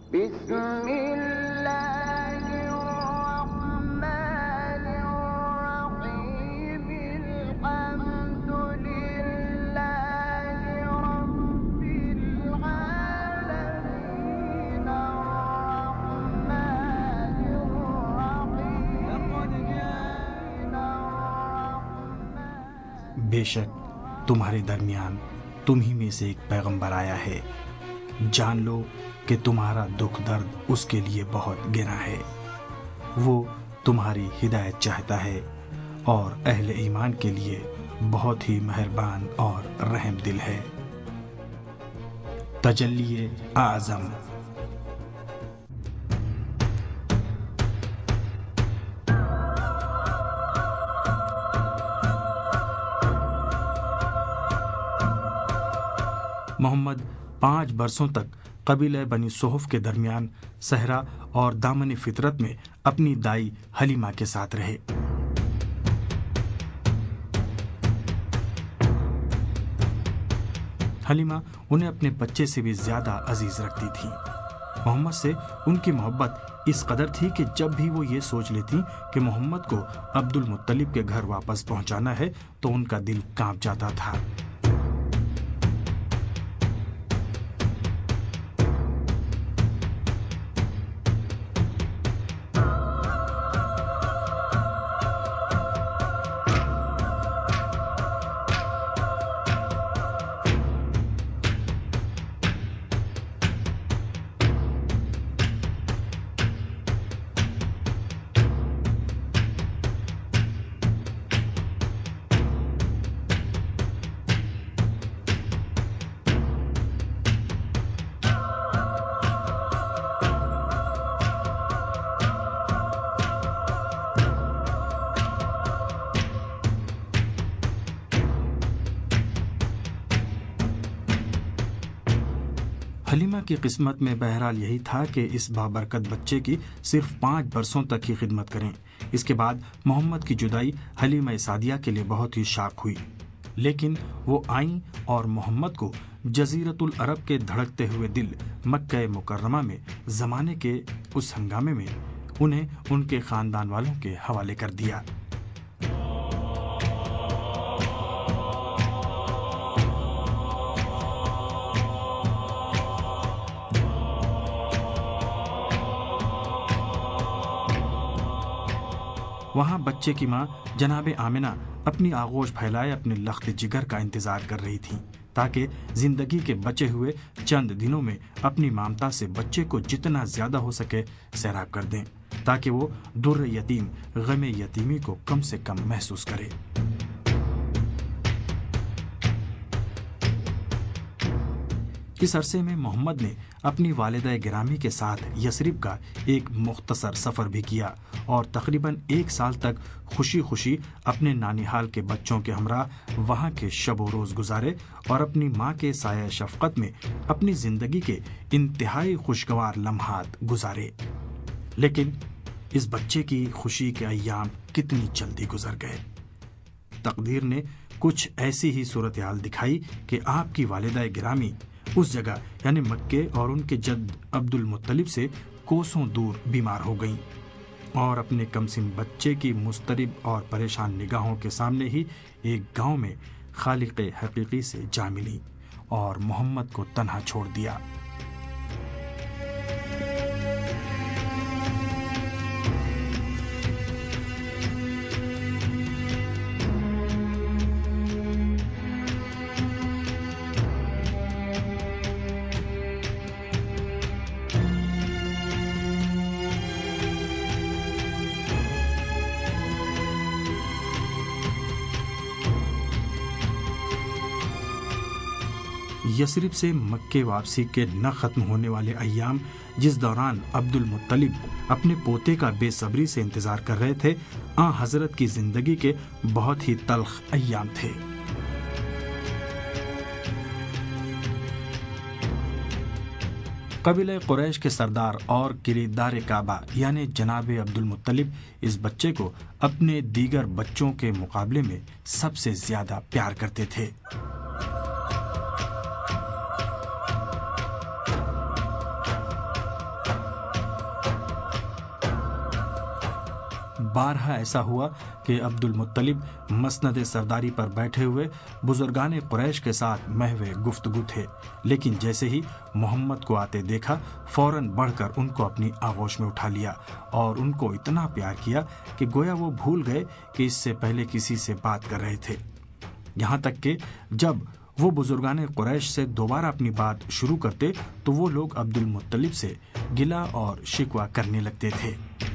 بسم اللہ الرحمن الرحیم الحمد للہ رب العالمین الرحمن الرحیم بے شک تمہارے درمیان تم ہی میں سے ایک پیغمبر آیا ہے، جان لو کہ تمہارا دکھ درد اس کے لیے بہت گراں ہے، وہ تمہاری ہدایت چاہتا ہے اور اہل ایمان کے لیے بہت ہی مہربان اور رحم دل ہے۔ تجلی اعظم۔ محمد 5 برسوں تک قبیلہ بنی صحف کے درمیان صحرا اور دامن فطرت میں اپنی دائی حلیمہ کے ساتھ رہے۔ حلیمہ انہیں اپنے بچے سے بھی زیادہ عزیز رکھتی تھیں۔ محمد سے ان کی محبت اس قدر تھی کہ جب بھی وہ یہ سوچ لیتی کہ محمد کو عبد المطلب کے گھر واپس پہنچانا ہے تو ان کا دل کانپ جاتا تھا۔ حلیمہ کی قسمت میں بہرحال یہی تھا کہ اس بابرکت بچے کی صرف 5 برسوں تک ہی خدمت کریں۔ اس کے بعد محمد کی جدائی حلیمہ سعدیہ کے لیے بہت ہی شاق ہوئی، لیکن وہ آئیں اور محمد کو جزیرۃ العرب کے دھڑکتے ہوئے دل مکہ مکرمہ میں زمانے کے اس ہنگامے میں انہیں ان کے خاندان والوں کے حوالے کر دیا۔ وہاں بچے کی ماں جناب آمنہ اپنی آغوش پھیلائے اپنے لخت جگر کا انتظار کر رہی تھیں تاکہ زندگی کے بچے ہوئے چند دنوں میں اپنی مامتا سے بچے کو جتنا زیادہ ہو سکے سیراب کر دیں تاکہ وہ در یتیم غم یتیمی کو کم سے کم محسوس کرے۔ اس عرصے میں محمد نے اپنی والدہ گرامی کے ساتھ یثرب کا ایک مختصر سفر بھی کیا اور تقریباً 1 سال تک خوشی خوشی اپنے نانیحال کے بچوں کے ہمراہ وہاں کے شب و روز گزارے اور اپنی ماں کے سایہ شفقت میں اپنی زندگی کے انتہائی خوشگوار لمحات گزارے۔ لیکن اس بچے کی خوشی کے ایام کتنی جلدی گزر گئے۔ تقدیر نے کچھ ایسی ہی صورتحال دکھائی کہ آپ کی والدہ گرامی اس جگہ یعنی مکے اور ان کے جد عبد المطلب سے کوسوں دور بیمار ہو گئیں اور اپنے کمسن بچے کی مضطرب اور پریشان نگاہوں کے سامنے ہی ایک گاؤں میں خالق حقیقی سے جا ملی اور محمد کو تنہا چھوڑ دیا۔ یثرب سے مکے واپسی کے نہ ختم ہونے والے ایام، جس دوران عبد المطلب اپنے پوتے کا بے صبری سے انتظار کر رہے تھے، آن حضرت کی زندگی کے بہت ہی تلخ ایام تھے۔ قبیلہ قریش کے سردار اور کلیدار کعبہ یعنی جناب عبد المطلب اس بچے کو اپنے دیگر بچوں کے مقابلے میں سب سے زیادہ پیار کرتے تھے۔ بارہا ایسا ہوا کہ عبد المطلب مسند سرداری پر بیٹھے ہوئے بزرگان قریش کے ساتھ محو گفتگو تھے، لیکن جیسے ہی محمد کو آتے دیکھا فوراً بڑھ کر ان کو اپنی آغوش میں اٹھا لیا اور ان کو اتنا پیار کیا کہ گویا وہ بھول گئے کہ اس سے پہلے کسی سے بات کر رہے تھے۔ یہاں تک کہ جب وہ بزرگان قریش سے دوبارہ اپنی بات شروع کرتے تو وہ لوگ عبد المطلب سے گلہ اور شکوہ کرنے لگتے تھے۔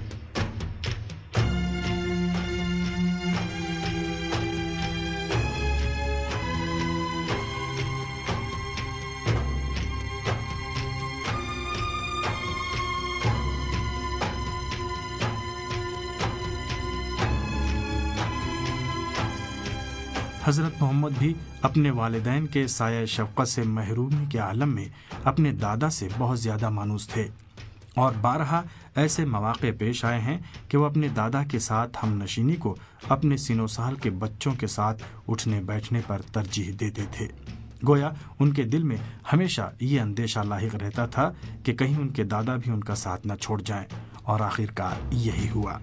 حضرت محمد بھی اپنے والدین کے سایہ شفقت سے محرومی کے عالم میں اپنے دادا سے بہت زیادہ مانوس تھے، اور بارہا ایسے مواقع پیش آئے ہیں کہ وہ اپنے دادا کے ساتھ ہم نشینی کو اپنے سینو سال کے بچوں کے ساتھ اٹھنے بیٹھنے پر ترجیح دیتے تھے۔ گویا ان کے دل میں ہمیشہ یہ اندیشہ لاحق رہتا تھا کہ کہیں ان کے دادا بھی ان کا ساتھ نہ چھوڑ جائیں، اور آخرکار یہی ہوا۔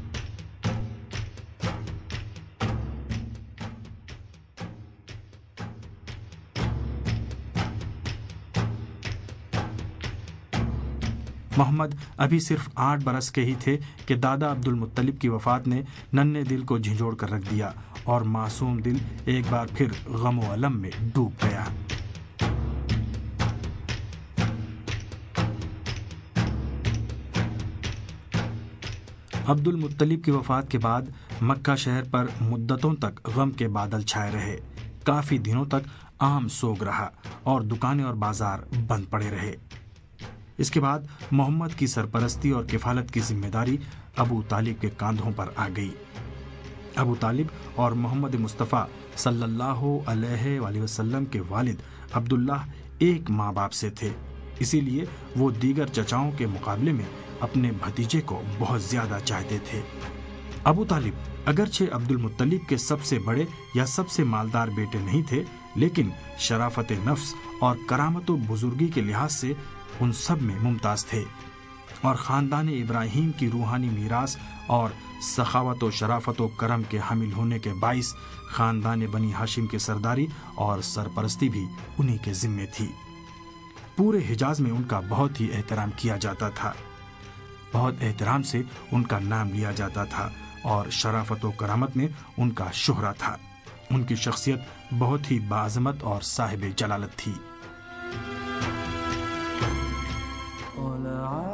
محمد ابھی صرف 8 برس کے ہی تھے کہ دادا عبد المطلب کی وفات نے ننھے دل کو جھنجھوڑ کر رکھ دیا، اور معصوم دل ایک بار پھر غم و الم میں ڈوب گیا۔ عبد المطلب کی وفات کے بعد مکہ شہر پر مدتوں تک غم کے بادل چھائے رہے۔ کافی دنوں تک عام سوگ رہا اور دکانیں اور بازار بند پڑے رہے۔ اس کے بعد محمد کی سرپرستی اور کفالت کی ذمہ داری ابو طالب کے کاندھوں پر آ گئی۔ ابو طالب اور محمد مصطفیٰ صلی اللہ علیہ وآلہ وسلم کے والد عبداللہ ایک ماں باپ سے تھے، اسی لیے وہ دیگر چچاؤں کے مقابلے میں اپنے بھتیجے کو بہت زیادہ چاہتے تھے۔ ابو طالب اگرچہ عبد المطلب کے سب سے بڑے یا سب سے مالدار بیٹے نہیں تھے، لیکن شرافت نفس اور کرامت و بزرگی کے لحاظ سے ان سب میں ممتاز تھے، اور خاندان ابراہیم کی روحانی میراث اور سخاوت و شرافت و کرم کے حامل ہونے کے باعث خاندان بنی ہاشم کی سرداری اور سرپرستی بھی انہی کے ذمے تھی۔ پورے حجاز میں ان کا بہت ہی احترام کیا جاتا تھا، بہت احترام سے ان کا نام لیا جاتا تھا، اور شرافت و کرامت میں ان کا شہرہ تھا۔ ان کی شخصیت بہت ہی باعظمت اور صاحب جلالت تھی۔